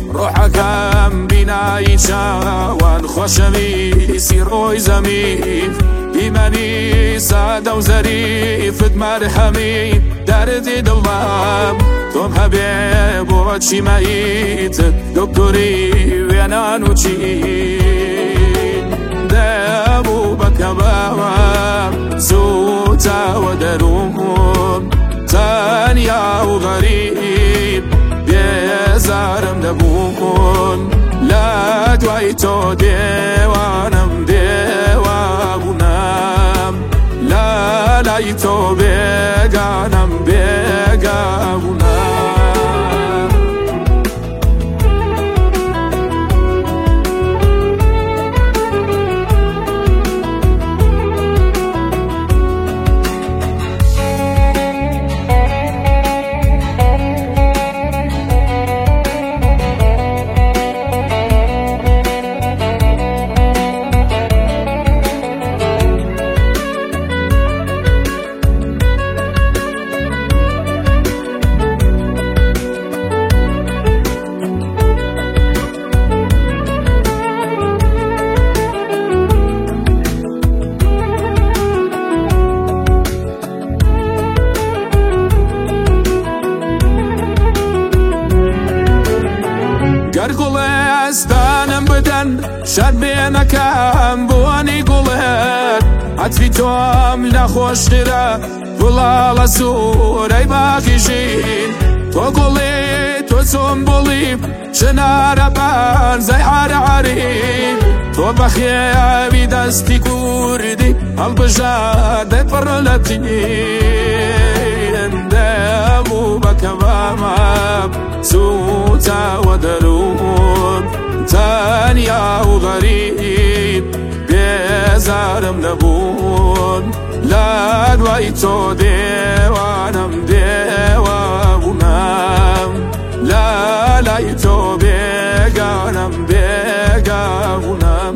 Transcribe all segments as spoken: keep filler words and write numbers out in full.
ڕۆحەکەم بینایی چاوان خۆشەویستی ڕۆی زەمین ئیمانی سادە و زەریفت مەرهەمی دەردی دڵم تۆم هەبێ بۆ چیمەیتت دکتۆری وێنان و چین دەبوو بەکەبەوەم زوو چاوە دەروم تەنیا و غەریب بێزارم دەبوون لە دوای تۆ دێوانم دێوابوونم لە لای تۆ بێگانم بێگابوونم. گەر گوڵێستانم بدەن شەرمێنەکەم بۆنی گوڵێت عەتری تۆم نەخۆشترە گوڵاڵە سوورەی باقی ژین تۆ گوڵی تۆ چۆن بوڵی چنارە بەرزەی عەرعەرین تۆ بەخێوی دەستی کوردی هەڵبژاردەی پڕ لە تین دەبوو بەکەبەمەم زوو چاوە دەروم تەنیا و غەریب بێزارم نەبوون لە دوای تۆ دێوانم دێوابوونم لە لای تۆ بێگانم بێگابوونم.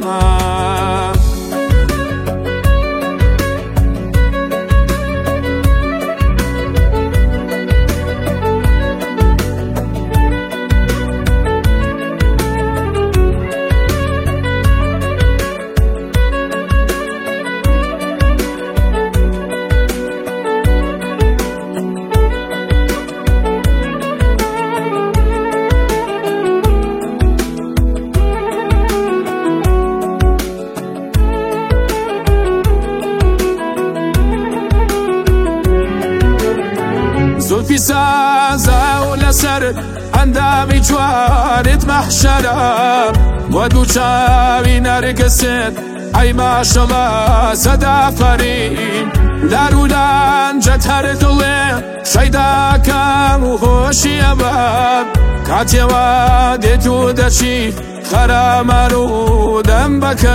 زولفی سازە و لەسەر ئەندامی جوانت مەحشەرە بۆ دوو چاوی نەرگست ئەی ماشەڵە سەدافەرین لار و لانجەت هەر دڵێ شەیداکەم و هۆشی ئەمە کاتێوە دێت و دەچی خەرامەر و دەم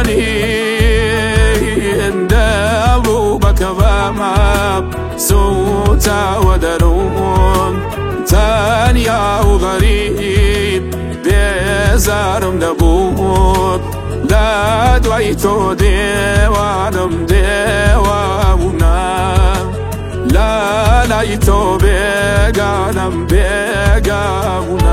بەکەنین دەبوو بەکەبەمەم زوو چاوە دەروم تەنیا و غەریب بێزارم دەبوون لە دوای تۆ دێوانم دێوابوونم لە لای تۆ بێگانم بێگابوونم.